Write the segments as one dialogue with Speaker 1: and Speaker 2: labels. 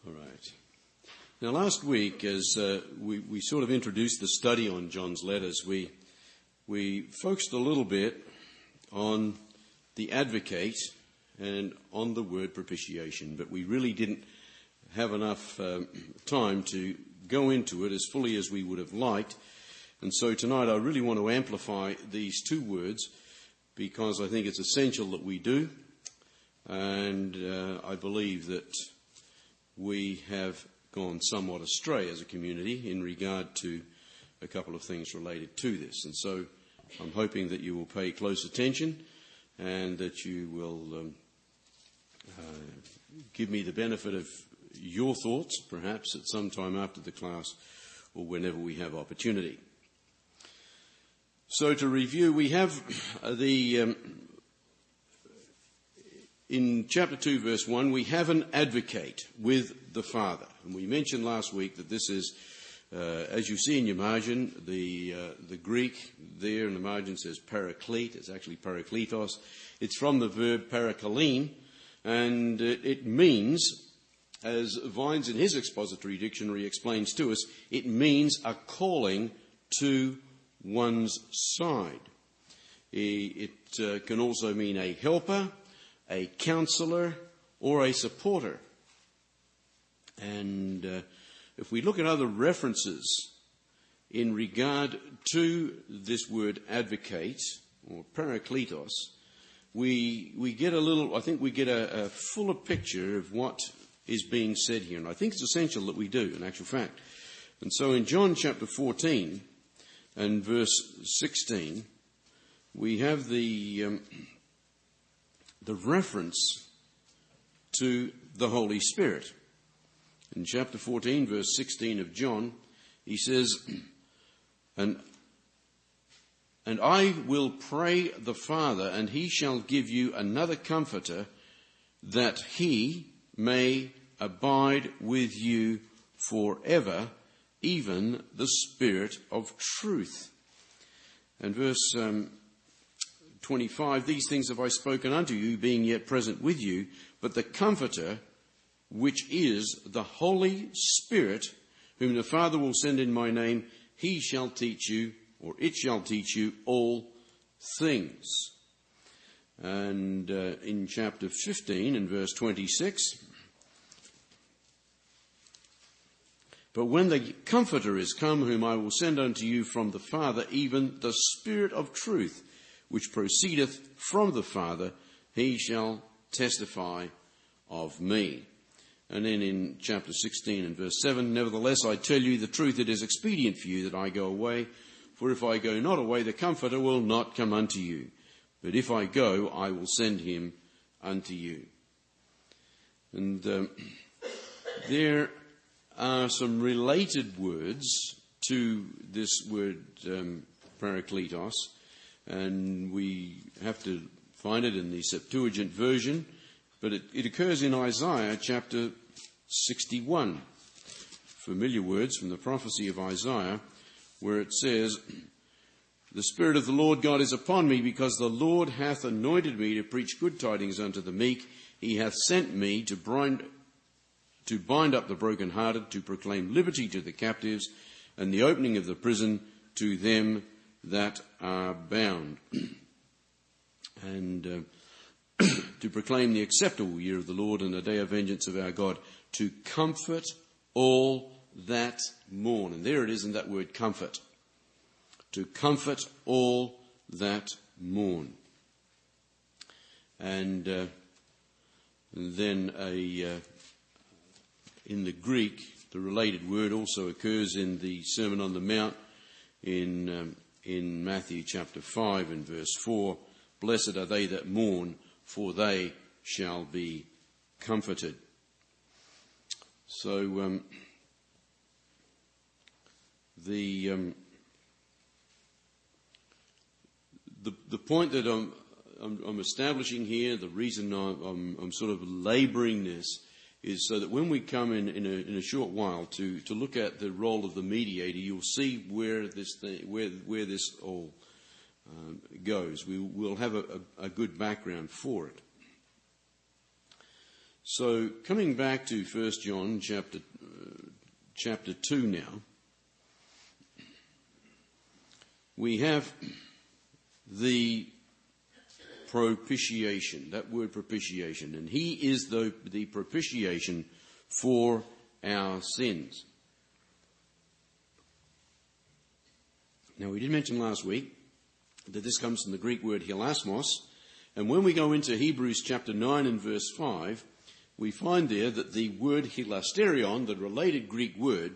Speaker 1: All right. Now, last week, as we sort of introduced the study on John's letters, we focused a little bit on the advocate and on the word propitiation, but we really didn't have enough time to go into it as fully as we would have liked. And so tonight I really want to amplify these two words because I think it's essential that we do. And I believe that we have gone somewhat astray as a community in regard to a couple of things related to this. And so I'm hoping that you will pay close attention and that you will give me the benefit of your thoughts, perhaps at some time after the class or whenever we have opportunity. So to review, we have in chapter 2, verse 1, we have an advocate with the Father. And we mentioned last week that this is, as you see in your margin, the Greek there in the margin says paraclete. It's actually parakletos. It's from the verb parakalene, and it means, as Vines in his expository dictionary explains to us, it means a calling to one's side. It can also mean a helper, a counselor, or a supporter. And if we look at other references in regard to this word advocate or parakletos, we get a fuller picture of what is being said here. And I think it's essential that we do, in actual fact. And so in John chapter 14 and verse 16, we have the reference to the Holy Spirit. In chapter 14, verse 16 of John, he says, And I will pray the Father, and he shall give you another comforter, that he may abide with you forever, even the Spirit of truth. And verse 25, these things have I spoken unto you, being yet present with you, but the Comforter, which is the Holy Spirit, whom the Father will send in my name, he shall teach you, or it shall teach you all things. And in chapter 15 and verse 26, but when the Comforter is come, whom I will send unto you from the Father, even the Spirit of truth, which proceedeth from the Father, he shall testify of me. And then in chapter 16 and verse 7, nevertheless I tell you the truth, it is expedient for you that I go away. For if I go not away, the Comforter will not come unto you. But if I go, I will send him unto you. And there are some related words to this word parakletos. And we have to find it in the Septuagint version, but it occurs in Isaiah chapter 61. Familiar words from the prophecy of Isaiah, where it says, The Spirit of the Lord God is upon me, because the Lord hath anointed me to preach good tidings unto the meek. He hath sent me to bind up the brokenhearted, to proclaim liberty to the captives, and the opening of the prison to them that are bound, and to proclaim the acceptable year of the Lord and the day of vengeance of our God, to comfort all that mourn. And there it is in that word comfort. To comfort all that mourn. And then in the Greek, the related word also occurs in the Sermon on the Mount in Matthew chapter 5 and verse 4, Blessed are they that mourn, for they shall be comforted. So the point that I'm establishing here, the reason I'm sort of labouring this, is so that when we come in a short while to look at the role of the mediator, you'll see where this all goes. We'll have a good background for it. So coming back to 1 John chapter 2 now, we have the propitiation, that word propitiation, and he is the propitiation for our sins. Now, we did mention last week that this comes from the Greek word hilasmos, and when we go into Hebrews chapter 9 and verse 5, we find there that the word hilasterion, the related Greek word,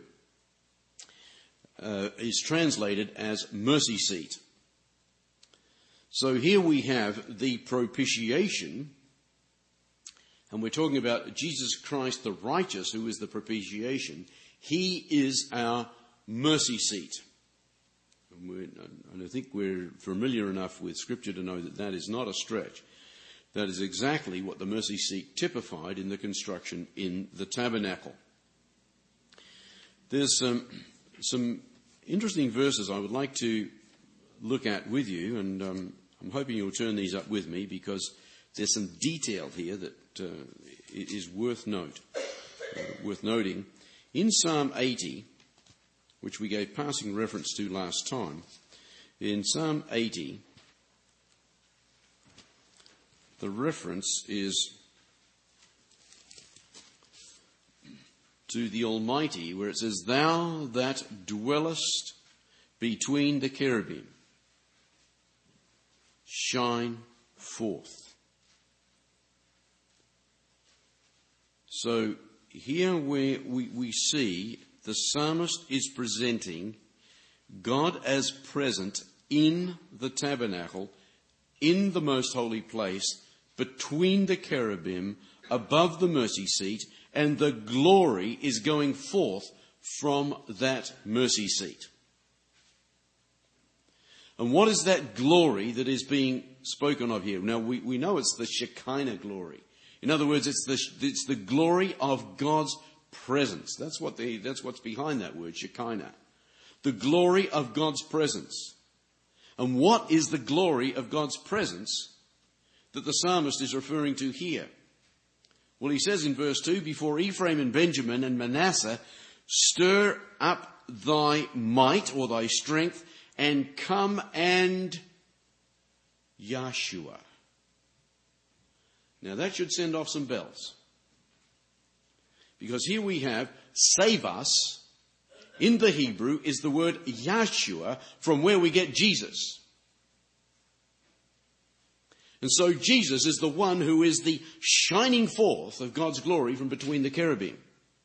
Speaker 1: is translated as mercy seat. So here we have the propitiation, and we're talking about Jesus Christ the righteous, who is the propitiation. He is our mercy seat. And I think we're familiar enough with Scripture to know that that is not a stretch. That is exactly what the mercy seat typified in the construction in the tabernacle. There's some interesting verses I would like to look at with you, and I'm hoping you'll turn these up with me because there's some detail here that is worth noting. In Psalm 80, which we gave passing reference to last time, in Psalm 80, the reference is to the Almighty, where it says, "Thou that dwellest between the cherubim, shine forth." So here where we see the psalmist is presenting God as present in the tabernacle, in the most holy place, between the cherubim, above the mercy seat, and the glory is going forth from that mercy seat. And what is that glory that is being spoken of here? Now, we know it's the Shekinah glory. In other words, it's the glory of God's presence. That's what's behind that word, Shekinah. The glory of God's presence. And what is the glory of God's presence that the psalmist is referring to here? Well, he says in verse 2, "Before Ephraim and Benjamin and Manasseh, stir up thy might," or thy strength, "and come and Yahshua." Now that should send off some bells. Because here we have save us. In the Hebrew is the word Yahshua, from where we get Jesus. And so Jesus is the one who is the shining forth of God's glory from between the cherubim.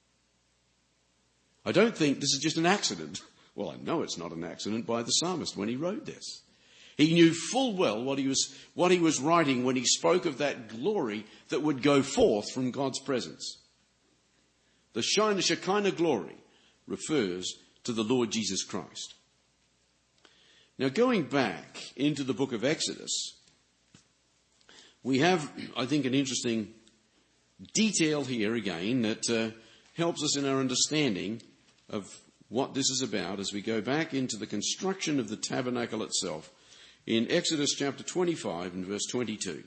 Speaker 1: I don't think this is just an accident. Well, I know it's not an accident by the psalmist when he wrote this. He knew full well what he was writing when he spoke of that glory that would go forth from God's presence. The Shekinah glory refers to the Lord Jesus Christ. Now, going back into the book of Exodus, we have, I think, an interesting detail here again that helps us in our understanding of what this is about as we go back into the construction of the tabernacle itself in Exodus chapter 25 and verse 22.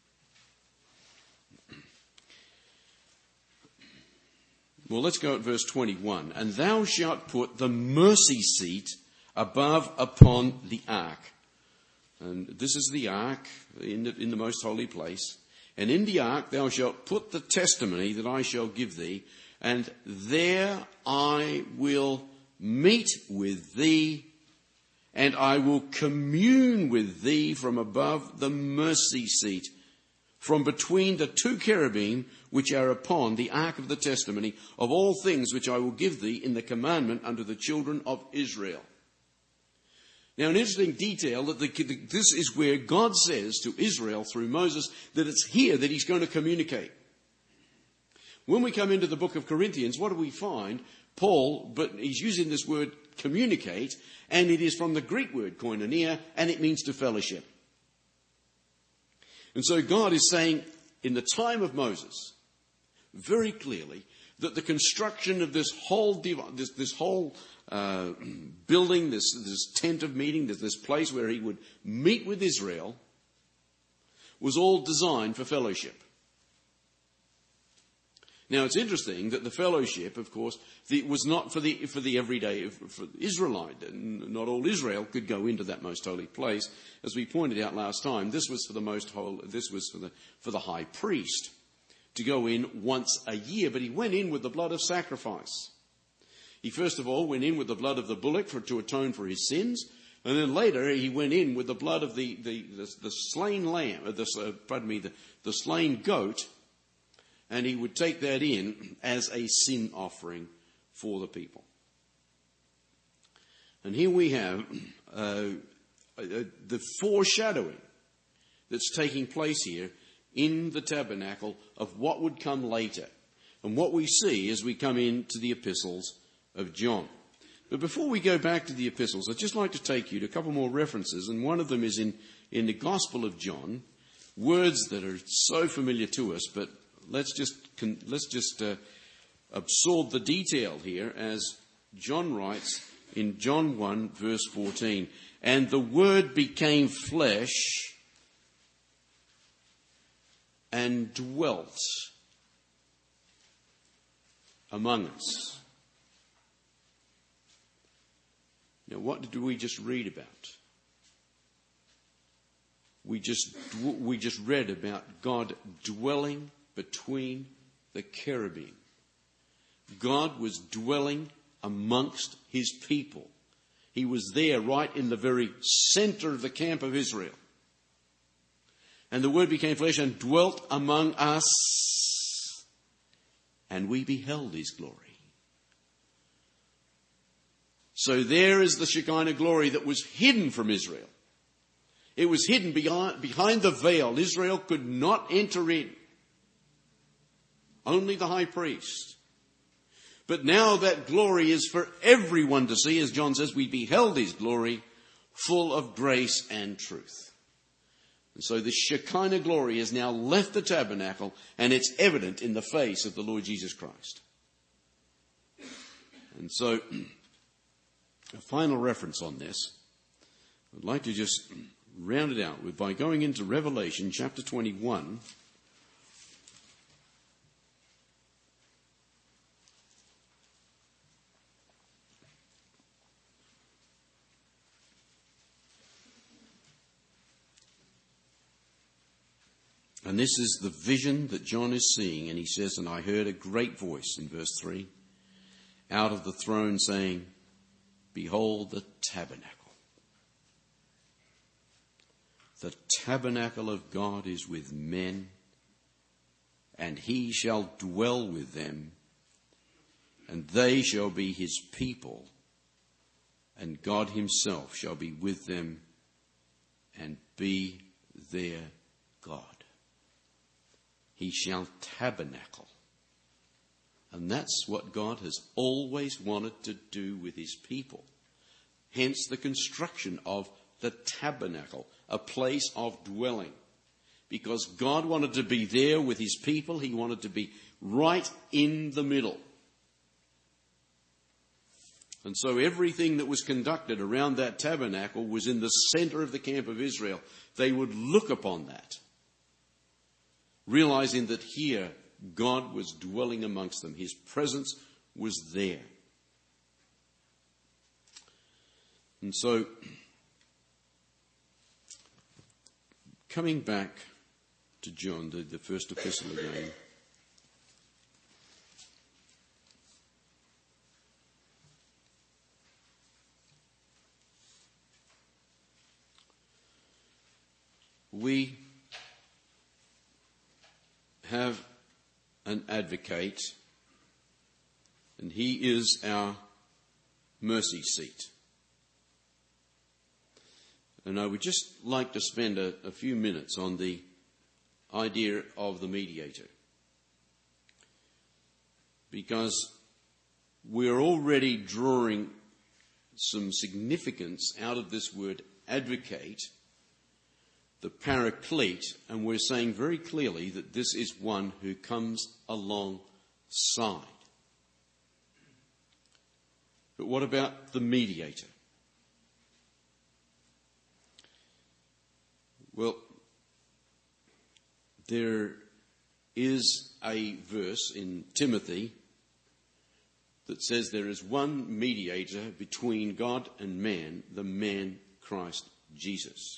Speaker 1: Well, let's go at verse 21. "And thou shalt put the mercy seat above upon the ark." And this is the ark in the most holy place. "And in the ark thou shalt put the testimony that I shall give thee, and there I will meet with thee, and I will commune with thee from above the mercy seat, from between the two cherubim which are upon the ark of the testimony of all things which I will give thee in the commandment unto the children of Israel." Now, an interesting detail that this is where God says to Israel through Moses that it's here that he's going to communicate. When we come into the book of Corinthians, what do we find? Paul, but he's using this word communicate, and it is from the Greek word koinonia, and it means to fellowship. And so God is saying in the time of Moses, very clearly, that the construction of this whole building, this tent of meeting, this place where he would meet with Israel, was all designed for fellowship. Now, it's interesting that the fellowship, of course, was not for the everyday for Israelite. And not all Israel could go into that most holy place, as we pointed out last time. This was for the most holy. This was for the high priest to go in once a year, but he went in with the blood of sacrifice. He first of all went in with the blood of the bullock to atone for his sins, and then later he went in with the blood of the slain lamb, the slain goat. And he would take that in as a sin offering for the people. And here we have the foreshadowing that's taking place here in the tabernacle of what would come later. And what we see as we come into the epistles of John. But before we go back to the epistles, I'd just like to take you to a couple more references. And one of them is in the Gospel of John, words that are so familiar to us, but let's just absorb the detail here as John writes in John 1 verse 14. And the Word became flesh and dwelt among us. Now, what did we just read about? We just read about God dwelling between the cherubim. God was dwelling amongst his people. He was there right in the very center of the camp of Israel. And the Word became flesh and dwelt among us, and we beheld his glory. So there is the Shekinah glory that was hidden from Israel. It was hidden behind the veil. Israel could not enter in. Only the high priest. But now that glory is for everyone to see. As John says, we beheld his glory, full of grace and truth. And so the Shekinah glory has now left the tabernacle, and it's evident in the face of the Lord Jesus Christ. And so, a final reference on this. I'd like to just round it out by going into Revelation chapter 21. And this is the vision that John is seeing. And he says, and I heard a great voice in verse 3 out of the throne saying, behold the tabernacle. The tabernacle of God is with men, and he shall dwell with them, and they shall be his people, and God himself shall be with them and be their God. He shall tabernacle. And that's what God has always wanted to do with his people. Hence the construction of the tabernacle, a place of dwelling. Because God wanted to be there with his people. He wanted to be right in the middle. And so everything that was conducted around that tabernacle was in the center of the camp of Israel. They would look upon that, realizing that here God was dwelling amongst them. His presence was there. And so, coming back to John, the first epistle again. We have an advocate, and he is our mercy seat. And I would just like to spend a few minutes on the idea of the mediator, because we're already drawing some significance out of this word advocate, the paraclete, and we're saying very clearly that this is one who comes alongside. But what about the mediator? Well, there is a verse in Timothy that says there is one mediator between God and man, the man Christ Jesus.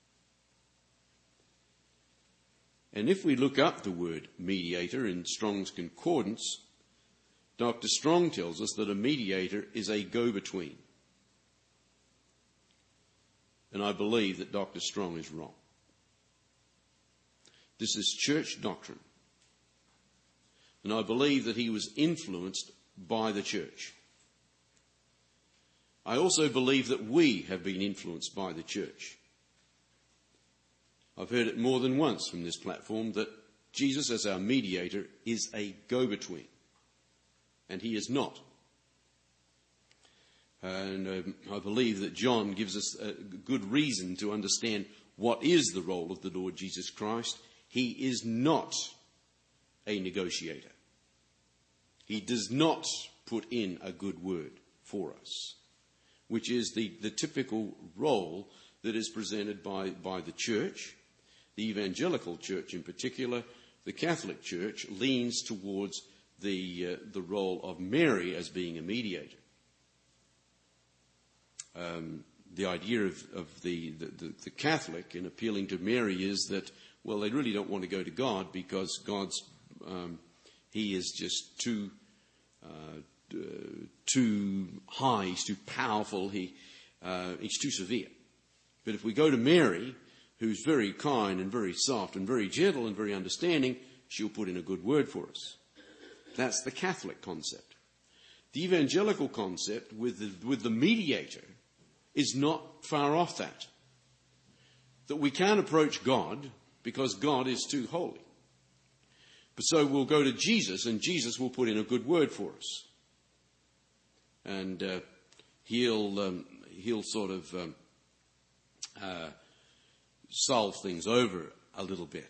Speaker 1: And if we look up the word mediator in Strong's Concordance, Dr. Strong tells us that a mediator is a go-between. And I believe that Dr. Strong is wrong. This is church doctrine. And I believe that he was influenced by the church. I also believe that we have been influenced by the church. I've heard it more than once from this platform that Jesus as our mediator is a go-between. And he is not. And I believe that John gives us a good reason to understand what is the role of the Lord Jesus Christ. He is not a negotiator. He does not put in a good word for us, which is the typical role that is presented by the church. The evangelical church in particular, the Catholic Church, leans towards the role of Mary as being a mediator. The idea of the Catholic in appealing to Mary is that, well, they really don't want to go to God because God's he is just too high, he's too powerful, he's too severe. But if we go to Mary, who's very kind and very soft and very gentle and very understanding, she'll put in a good word for us. That's the Catholic concept. The evangelical concept with the mediator is not far off that. That we can't approach God because God is too holy. But so we'll go to Jesus and Jesus will put in a good word for us. And he'll sort of solve things over a little bit.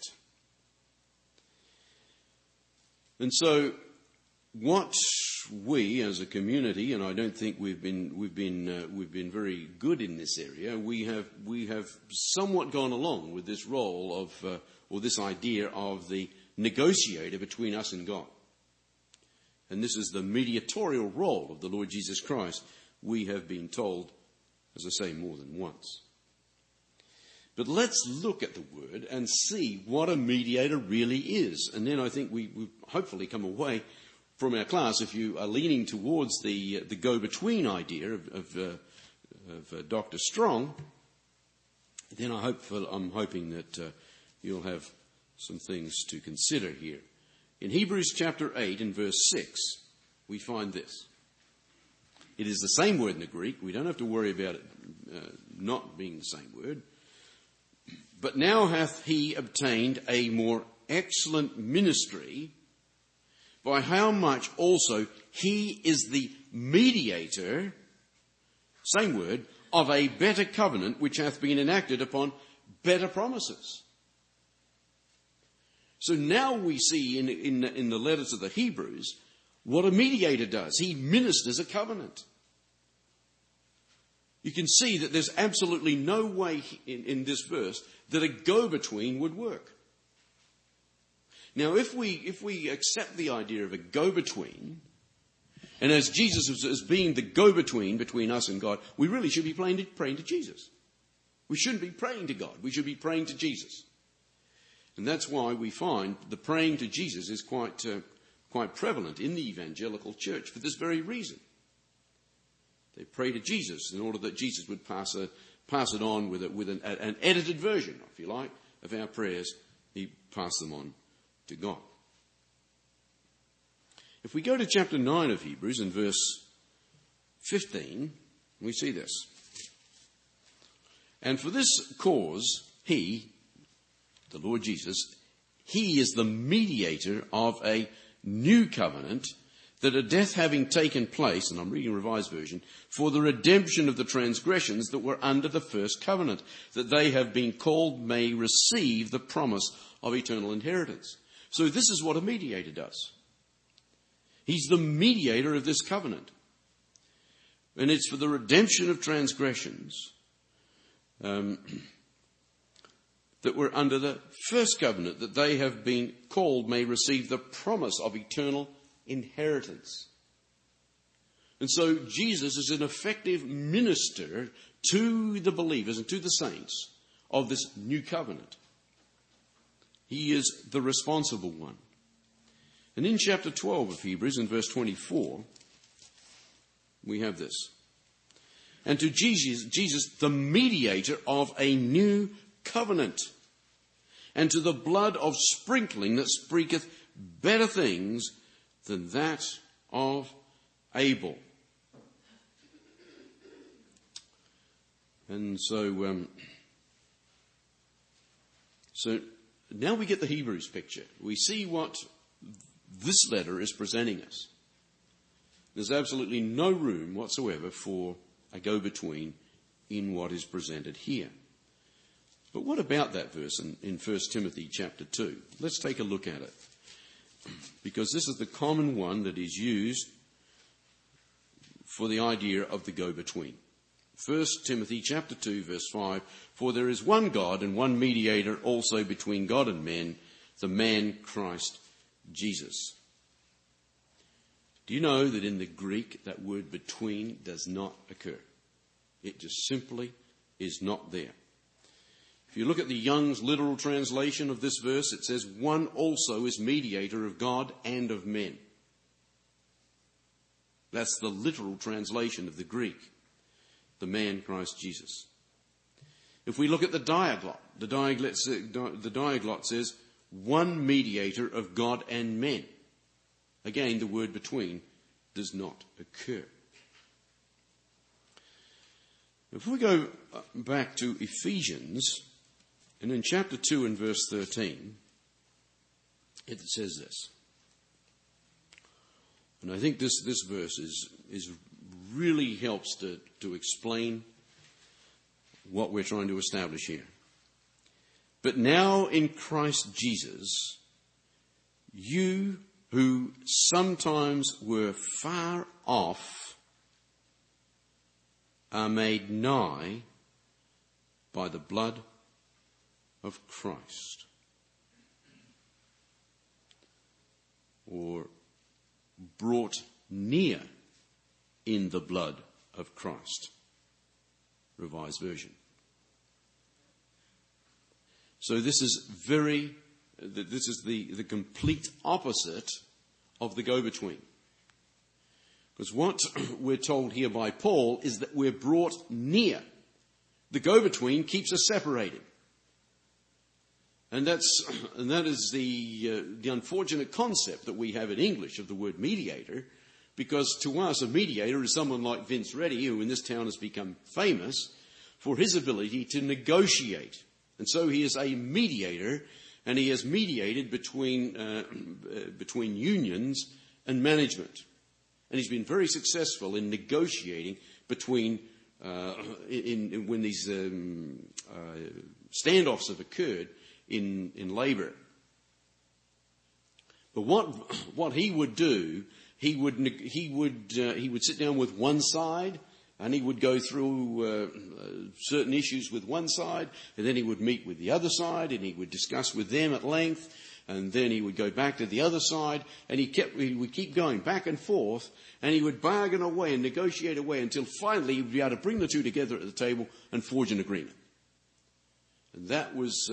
Speaker 1: And so what we as a community, and I don't think we've been very good in this area, we have somewhat gone along with this role of or this idea of the negotiator between us and God. And this is the mediatorial role of the Lord Jesus Christ. We have been told, as I say, more than once. But let's look at the word and see what a mediator really is. And then I think we hopefully come away from our class, if you are leaning towards the go-between idea of Dr. Strong, then I'm hoping that you'll have some things to consider here. In Hebrews chapter 8 and verse 6, we find this. It is the same word in the Greek. We don't have to worry about it not being the same word. But now hath he obtained a more excellent ministry, by how much also he is the mediator, same word, of a better covenant which hath been enacted upon better promises. So now we see in the letters of the Hebrews what a mediator does. He ministers a covenant. You can see that there's absolutely no way in this verse that a go-between would work. Now, if we accept the idea of a go-between, and as Jesus as being the go-between between us and God, we really should be praying to Jesus. We shouldn't be praying to God. We should be praying to Jesus. And that's why we find the praying to Jesus is quite prevalent in the evangelical church for this very reason. They pray to Jesus in order that Jesus would pass it on with an edited version, if you like, of our prayers. He passed them on to God. If we go to chapter 9 of Hebrews and verse 15, we see this. And for this cause, he, the Lord Jesus, he is the mediator of a new covenant, that a death having taken place, and I'm reading a Revised Version, for the redemption of the transgressions that were under the first covenant, that they have been called may receive the promise of eternal inheritance. So this is what a mediator does. He's the mediator of this covenant. And it's for the redemption of transgressions, that that were under the first covenant, that they have been called may receive the promise of eternal inheritance. And so Jesus is an effective minister to the believers and to the saints of this new covenant. He is the responsible one. And in chapter 12 of Hebrews, in verse 24, we have this. And to Jesus, the mediator of a new covenant, and to the blood of sprinkling that speaketh better things than that of Abel. And so now we get the Hebrews picture. We see what this letter is presenting us. There's absolutely no room whatsoever for a go-between in what is presented here. But what about that verse in 1 Timothy chapter 2? Let's take a look at it. Because this is the common one that is used for the idea of the go-between. 1 Timothy chapter 2 verse 5, for there is one God and one mediator also between God and men, the man Christ Jesus. Do you know that in the Greek that word between does not occur? It just simply is not there. If you look at the Young's literal translation of this verse, it says, one also is mediator of God and of men. That's the literal translation of the Greek. The man Christ Jesus. If we look at the Diaglott, the Diaglott says, one mediator of God and men. Again, the word between does not occur. If we go back to Ephesians, and in chapter 2 and verse 13, it says this. And I think this verse is really helps to explain what we're trying to establish here. But now in Christ Jesus, you who sometimes were far off are made nigh by the blood of Christ. Or brought near in the blood of Christ. Revised Version. So this is the complete opposite of the go-between. Because what we're told here by Paul is that we're brought near. The go-between keeps us separated. And that is the unfortunate concept that we have in English of the word mediator, because to us a mediator is someone like Vince Reddy, who in this town has become famous for his ability to negotiate. And so he is a mediator, and he has mediated between unions and management. And he's been very successful in negotiating between when these standoffs have occurred in labour. But what he would do, he would sit down with one side, and he would go through certain issues with one side, and then he would meet with the other side, and he would discuss with them at length, and then he would go back to the other side, and he would keep going back and forth, and he would bargain away and negotiate away until finally he would be able to bring the two together at the table and forge an agreement. And that was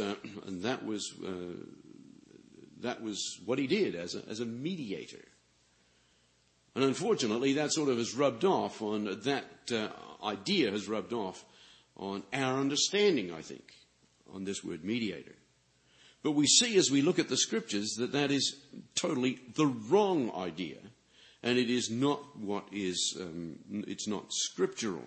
Speaker 1: what he did as a mediator. And unfortunately, that sort of has rubbed off on that idea has rubbed off on our understanding, I think, on this word mediator. But we see as we look at the scriptures that is totally the wrong idea, and it is not what is. It's not scriptural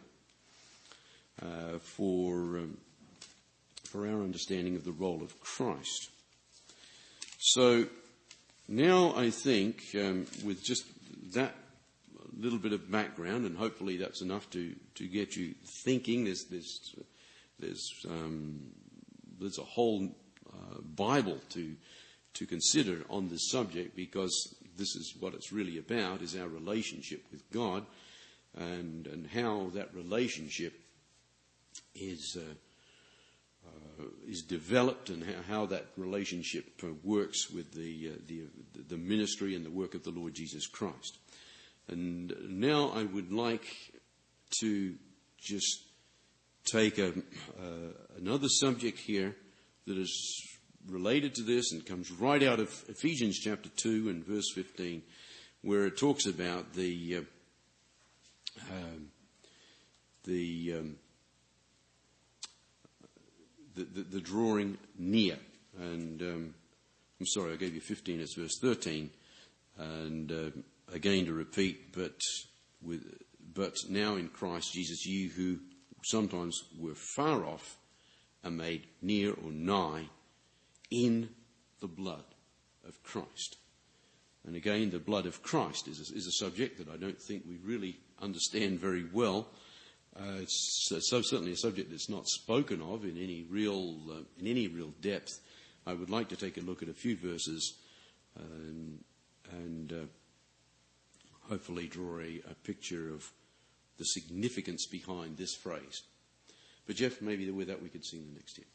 Speaker 1: for our understanding of the role of Christ. So now I think with just that little bit of background, and hopefully that's enough to get you thinking. There's a whole Bible to consider on this subject, because this is what it's really about, is our relationship with God, and how that relationship is is developed and how that relationship works with the ministry and the work of the Lord Jesus Christ. And now I would like to just take another subject here that is related to this and comes right out of Ephesians chapter 2 and verse 15, where it talks about the drawing near. And I'm sorry, I gave you 15, it's verse 13. And again to repeat, but now in Christ Jesus, ye who sometimes were far off are made near or nigh in the blood of Christ. And again, the blood of Christ is a subject that I don't think we really understand very well. It's certainly a subject that's not spoken of in any real depth. I would like to take a look at a few verses and hopefully draw a picture of the significance behind this phrase. But Jeff, maybe with that we could sing the next hymn.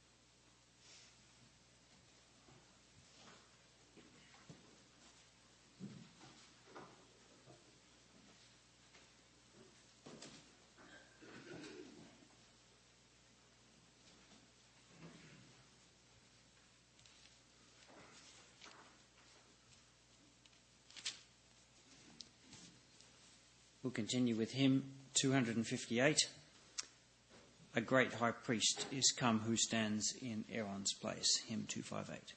Speaker 2: We'll continue with hymn 258. A great high priest is come who stands in Aaron's place. Hymn 258.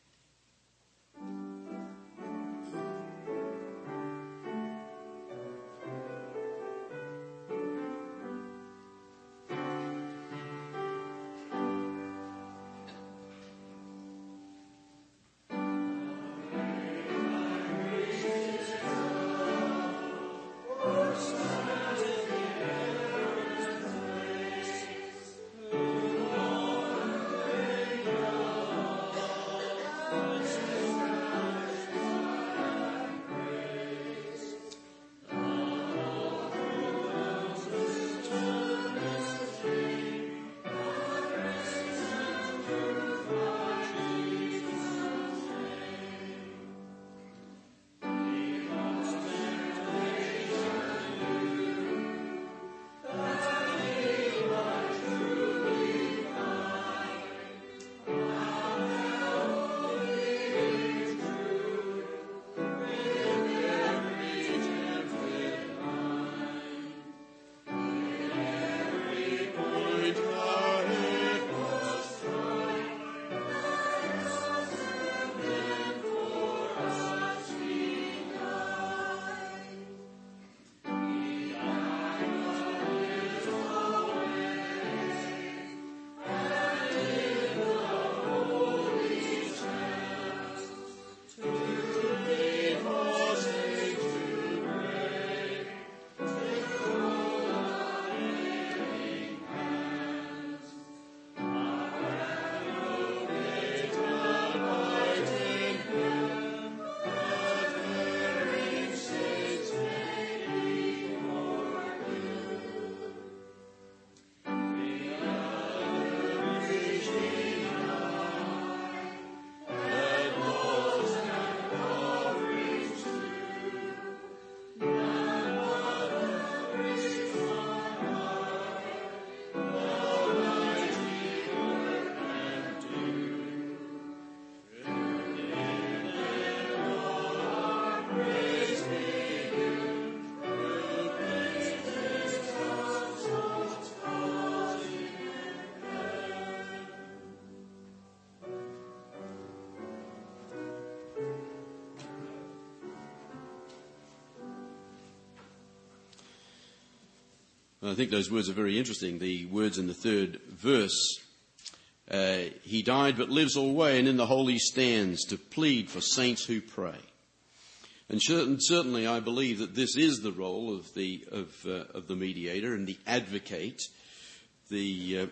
Speaker 1: I think those words are very interesting. The words in the third verse, he died but lives alway, and in the holy stands to plead for saints who pray. And certainly I believe that this is the role of the mediator and the advocate. He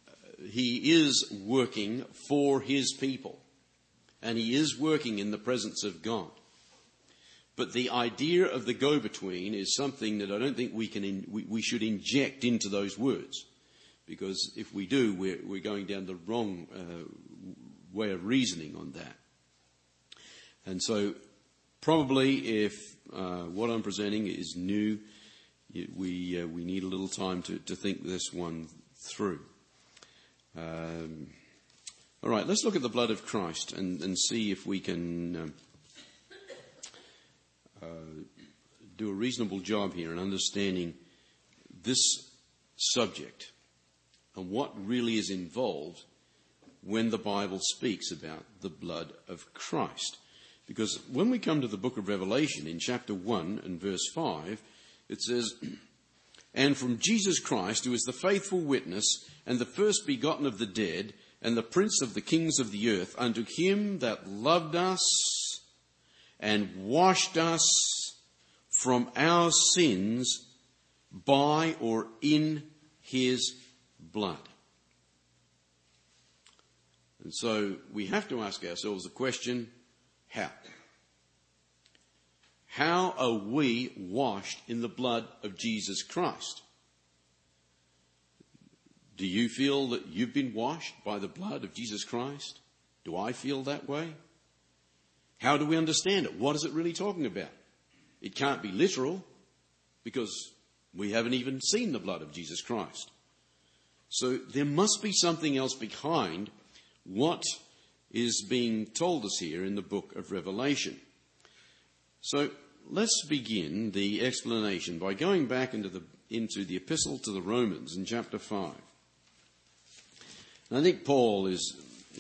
Speaker 1: is working for his people, and he is working in the presence of God. But the idea of the go-between is something that I don't think we should inject into those words, because if we do, we're going down the wrong way of reasoning on that. And so probably if what I'm presenting is new, we need a little time to think this one through. All right, let's look at the blood of Christ and see if we can do a reasonable job here in understanding this subject and what really is involved when the Bible speaks about the blood of Christ. Because when we come to the book of Revelation in chapter 1 and verse 5, it says, "And from Jesus Christ, who is the faithful witness and the first begotten of the dead, and the prince of the kings of the earth, unto him that loved us and washed us from our sins by or in his blood." And so we have to ask ourselves the question, how? How are we washed in the blood of Jesus Christ? Do you feel that you've been washed by the blood of Jesus Christ? Do I feel that way? How do we understand it? What is it really talking about? It can't be literal because we haven't even seen the blood of Jesus Christ. So there must be something else behind what is being told us here in the book of Revelation. So let's begin the explanation by going back into the epistle to the Romans in chapter 5. And I think Paul is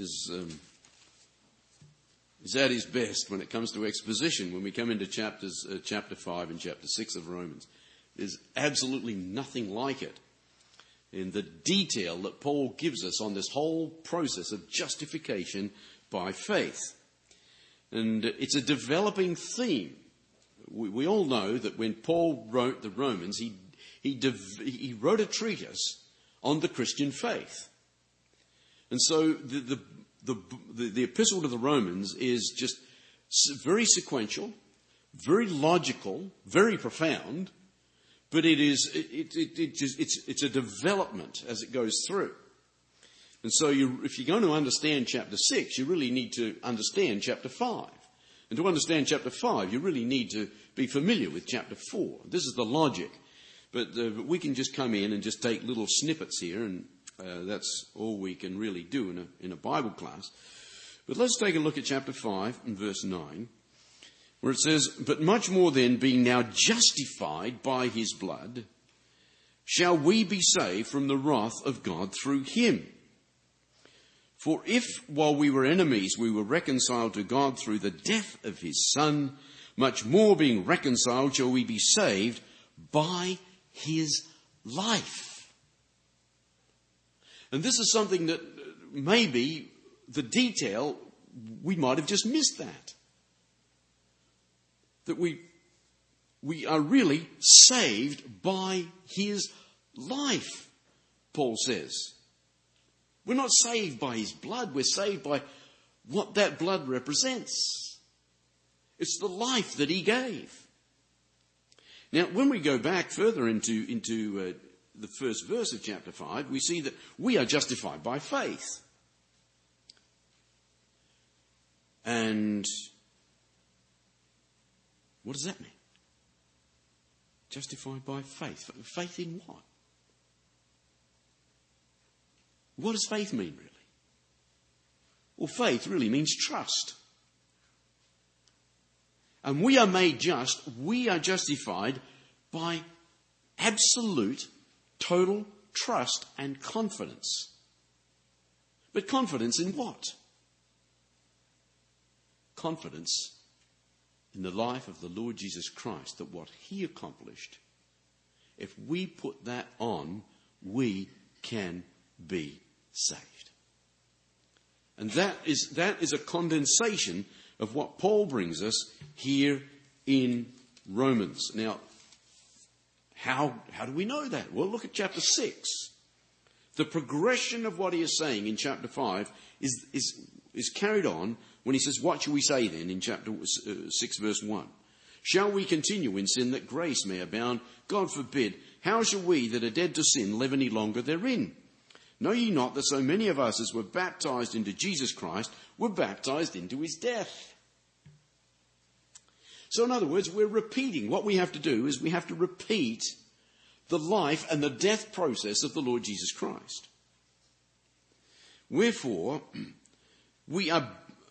Speaker 1: at his best when it comes to exposition when we come into chapter 5 and chapter 6 of Romans. There's absolutely nothing like it in the detail that Paul gives us on this whole process of justification by faith. And it's a developing theme. We all know that when Paul wrote the Romans, he wrote a treatise on the Christian faith. And so the epistle to the Romans is just very sequential, very logical, very profound, but it's a development as it goes through. And so if you're going to understand chapter 6, you really need to understand chapter 5. And to understand chapter 5, you really need to be familiar with chapter 4. This is the logic. But we can just come in and just take little snippets here, and that's all we can really do in a Bible class. But let's take a look at chapter 5 and verse 9, where it says, "But much more then, being now justified by his blood, shall we be saved from the wrath of God through him. For if, while we were enemies, we were reconciled to God through the death of his Son, much more being reconciled shall we be saved by his life." And this is something that maybe the detail, we might have just missed that. That we are really saved by his life, Paul says. We're not saved by his blood, we're saved by what that blood represents. It's the life that he gave. Now, when we go back further into the first verse of chapter 5, we see that we are justified by faith. And what does that mean? Justified by faith. Faith in what? What does faith mean, really? Well, faith really means trust. And we are made just, we are justified by absolute, total trust and confidence. But confidence in what? Confidence in the life of the Lord Jesus Christ, that what he accomplished, if we put that on, we can be saved. And that is a condensation of what Paul brings us here in Romans. Now, how do we know that? Well, look at chapter 6. The progression of what he is saying in chapter 5 is carried on when he says, "What shall we say then?" in chapter 6 verse 1. "Shall we continue in sin that grace may abound? God forbid. How shall we that are dead to sin live any longer therein? Know ye not that so many of us as were baptized into Jesus Christ were baptized into his death? So in other words, we're repeating. What we have to do is we have to repeat the life and the death process of the Lord Jesus Christ. Therefore, we are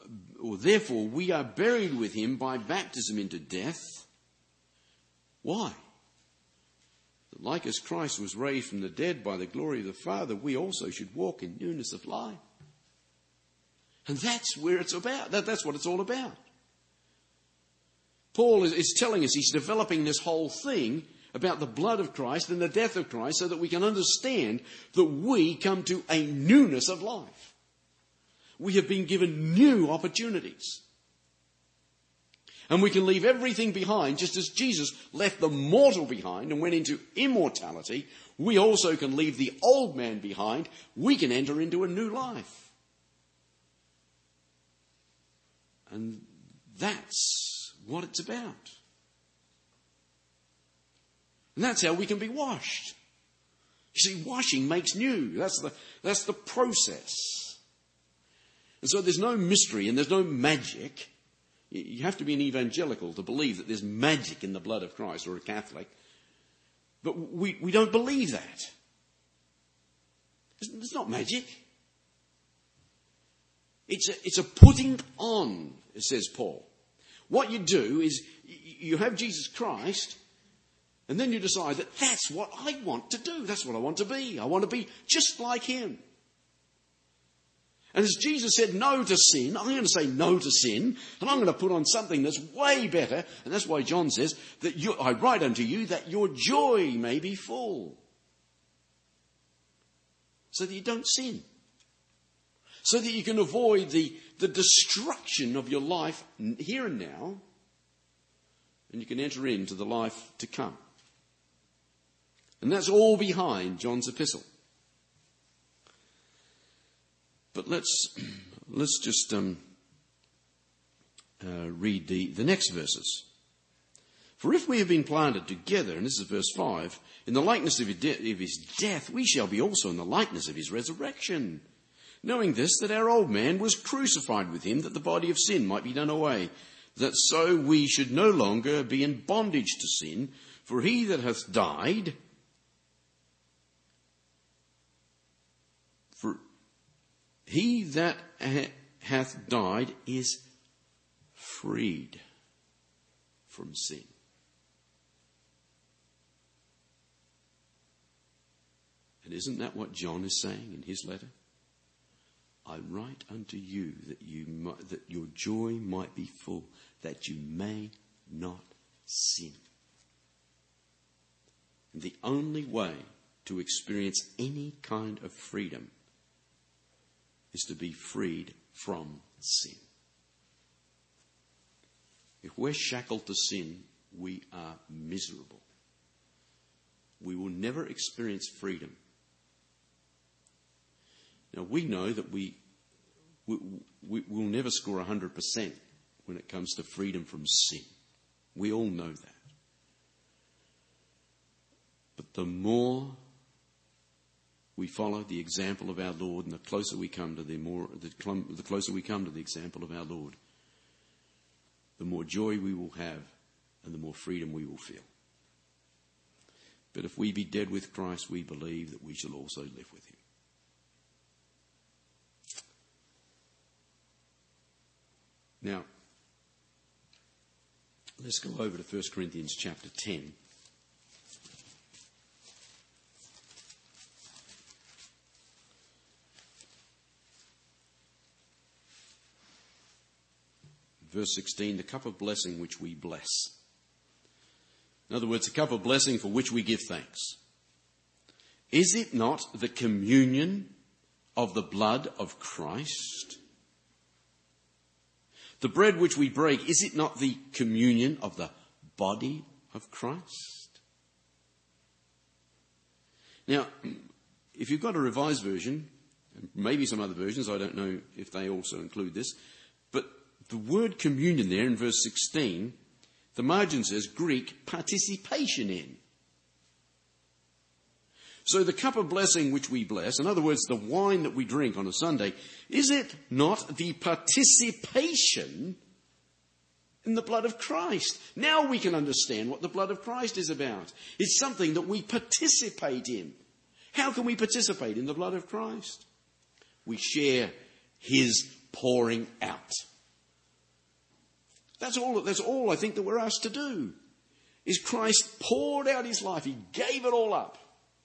Speaker 1: buried with him by baptism into death. Why? That like as Christ was raised from the dead by the glory of the Father, we also should walk in newness of life. And that's where it's about. That's what it's all about. Paul is telling us, he's developing this whole thing about the blood of Christ and the death of Christ so that we can understand that we come to a newness of life. We have been given new opportunities. And we can leave everything behind, just as Jesus left the mortal behind and went into immortality. We also can leave the old man behind. We can enter into a new life. And that's what it's about. And that's how we can be washed. You see, washing makes new. That's the process. And so there's no mystery and there's no magic. You have to be an evangelical to believe that there's magic in the blood of Christ, or a Catholic. But we don't believe that. It's not magic. It's a putting on, says Paul. What you do is you have Jesus Christ, and then you decide that that's what I want to do. That's what I want to be. I want to be just like him. And as Jesus said no to sin, I'm going to say no to sin, and I'm going to put on something that's way better. And that's why John says that I write unto you that your joy may be full. So that you don't sin. So that you can avoid the destruction of your life here and now, and you can enter into the life to come. And that's all behind John's epistle. But let's just read the next verses. For if we have been planted together, and this is verse 5, in the likeness of his death, we shall be also in the likeness of his resurrection. Knowing this, that our old man was crucified with him, that the body of sin might be done away, that so we should no longer be in bondage to sin. For he that hath died, is freed from sin. And isn't that what John is saying in his letter? I write unto you that your joy might be full, that you may not sin. And the only way to experience any kind of freedom is to be freed from sin. If we're shackled to sin, we are miserable. We will never experience freedom. Now, we know that we will never score 100% when it comes to freedom from sin. We all know that. But the more we follow the example of our Lord, and the closer we come to the closer we come to the example of our Lord, the more joy we will have and the more freedom we will feel. But if we be dead with Christ, we believe that we shall also live with him. Now, let's go over to 1 Corinthians chapter 10. Verse 16, the cup of blessing which we bless. In other words, the cup of blessing for which we give thanks. Is it not the communion of the blood of Christ? The bread which we break, is it not the communion of the body of Christ? Now, if you've got a revised version, maybe some other versions, I don't know if they also include this, but the word communion there in verse 16, the margin says Greek participation in. So the cup of blessing which we bless, in other words, the wine that we drink on a Sunday, is it not the participation in the blood of Christ? Now we can understand what the blood of Christ is about. It's something that we participate in. How can we participate in the blood of Christ? We share his pouring out. That's all I think that we're asked to do. Is Christ poured out his life. He gave it all up.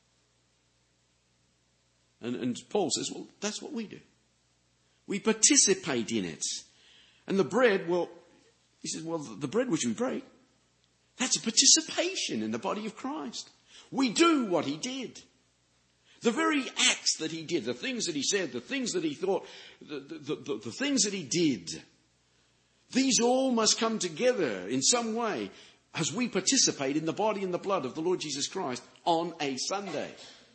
Speaker 1: And Paul says, well, that's what we do. We participate in it. And the bread, well, he says, well, the bread which we break, that's a participation in the body of Christ. We do what he did. The very acts that he did, the things that he said, the things that he thought, the things that he did, these all must come together in some way as we participate in the body and the blood of the Lord Jesus Christ on a Sunday.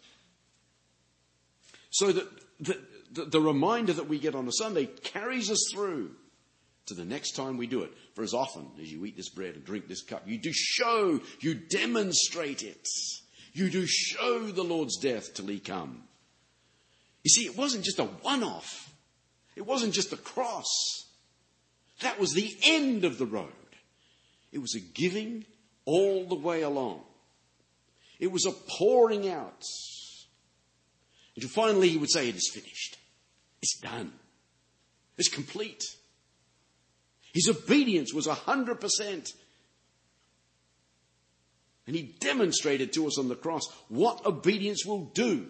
Speaker 1: So that the reminder that we get on a Sunday carries us through to the next time we do it. For as often as you eat this bread and drink this cup, you do show, you demonstrate it. You do show the Lord's death till he come. You see, it wasn't just a one-off. It wasn't just a cross. That was the end of the road. It was a giving all the way along. It was a pouring out. Until finally he would say, it is finished. It's done. It's complete. His obedience was 100%. And he demonstrated to us on the cross what obedience will do.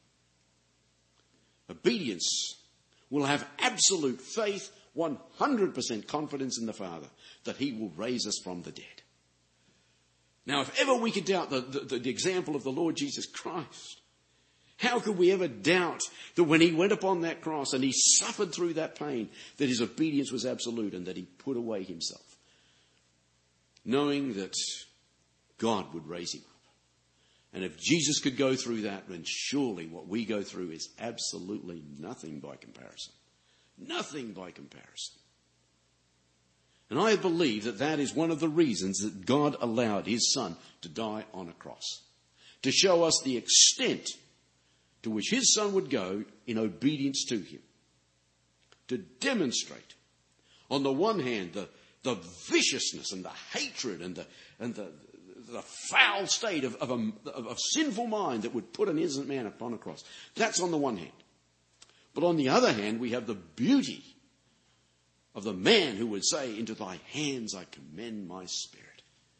Speaker 1: Obedience will have absolute faith, 100% confidence in the Father that he will raise us from the dead. Now, if ever we could doubt the example of the Lord Jesus Christ, how could we ever doubt that when he went upon that cross and he suffered through that pain, that his obedience was absolute and that he put away himself, knowing that God would raise him up. And if Jesus could go through that, then surely what we go through is absolutely nothing by comparison. Nothing by comparison. And I believe that that is one of the reasons that God allowed his Son to die on a cross. To show us the extent to which his Son would go in obedience to him. To demonstrate, on the one hand, the viciousness and the hatred and the foul state of a sinful mind that would put an innocent man upon a cross. That's on the one hand. But on the other hand, we have the beauty of the man who would say, into thy hands I commend my spirit.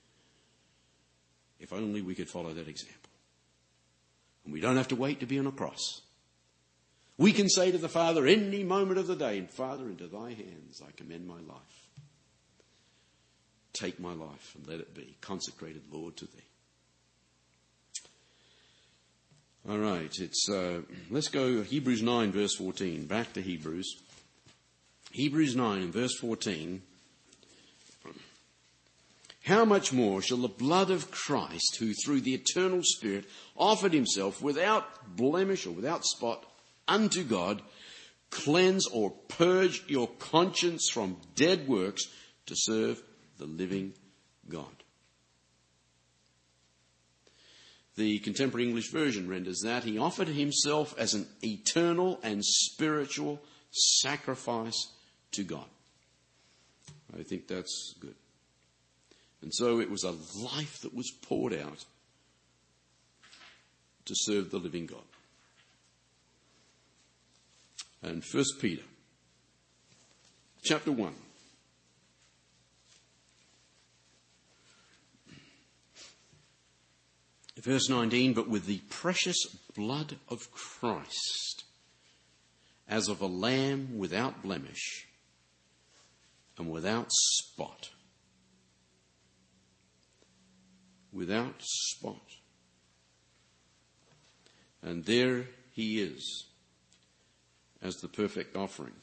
Speaker 1: If only we could follow that example. And we don't have to wait to be on a cross. We can say to the Father any moment of the day, Father, into thy hands I commend my life. Take my life and let it be consecrated, Lord, to thee. All right, let's go Hebrews 9, verse 14. Back to Hebrews. Hebrews 9 and verse 14. How much more shall the blood of Christ, who through the eternal Spirit offered himself without blemish or without spot unto God, cleanse or purge your conscience from dead works to serve the living God. The Contemporary English Version renders that he offered himself as an eternal and spiritual sacrifice to God. I think that's good. And so it was a life that was poured out to serve the living God. And 1 Peter, chapter 1. Verse 19, but with the precious blood of Christ, as of a lamb without blemish and without spot. Without spot. And there he is as the perfect offering.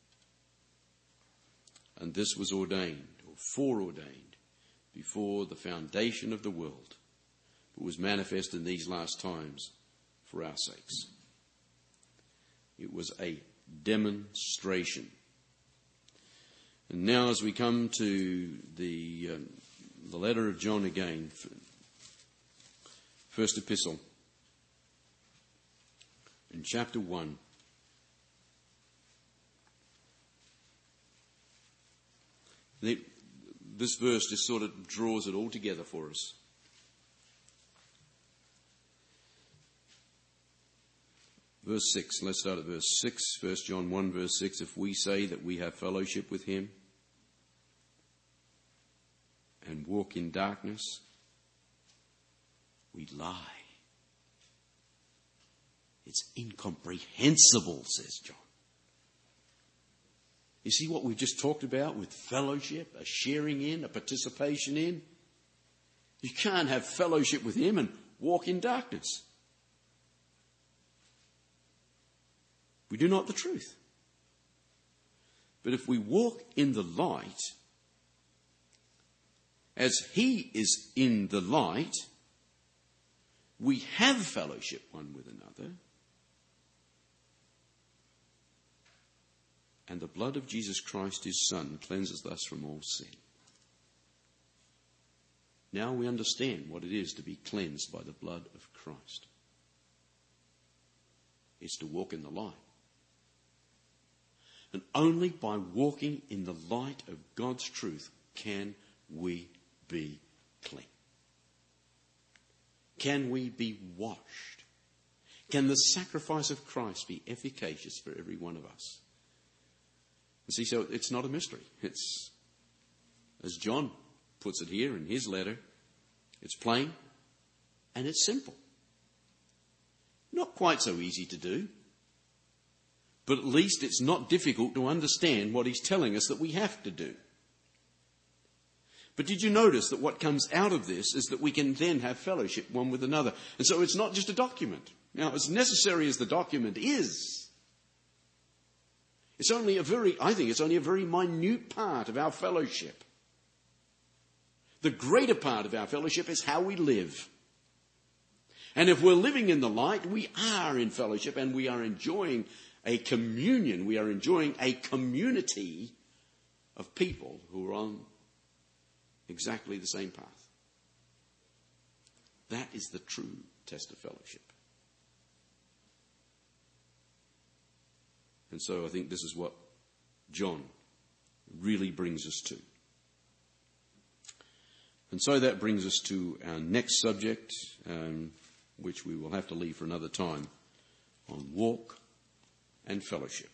Speaker 1: And this was ordained, or foreordained, before the foundation of the world, but was manifest in these last times for our sakes. It was a demonstration. And now as we come to the letter of John again, first epistle, chapter 1. This verse just sort of draws it all together for us. Verse 6, let's start at verse 6, 1 John 1 verse 6. If we say that we have fellowship with him and walk in darkness, we lie. It's incomprehensible, says John. You see what we've just talked about with fellowship, a sharing in, a participation in? You can't have fellowship with him and walk in darkness. We do not the truth. But if we walk in the light, as he is in the light, we have fellowship one with another. And the blood of Jesus Christ, his Son, cleanses us from all sin. Now we understand what it is to be cleansed by the blood of Christ. It's to walk in the light. And only by walking in the light of God's truth can we be clean. Can we be washed? Can the sacrifice of Christ be efficacious for every one of us? You see, so it's not a mystery. It's, as John puts it here in his letter, it's plain and it's simple. Not quite so easy to do, but at least it's not difficult to understand what he's telling us that we have to do. But did you notice that what comes out of this is that we can then have fellowship one with another? And so it's not just a document. Now, as necessary as the document is, I think it's only a very minute part of our fellowship. The greater part of our fellowship is how we live. And if we're living in the light, we are in fellowship and we are enjoying a communion. We are enjoying a community of people who are on exactly the same path. That is the true test of fellowship. And so I think this is what John really brings us to. And so that brings us to our next subject, which we will have to leave for another time, on walk and fellowship.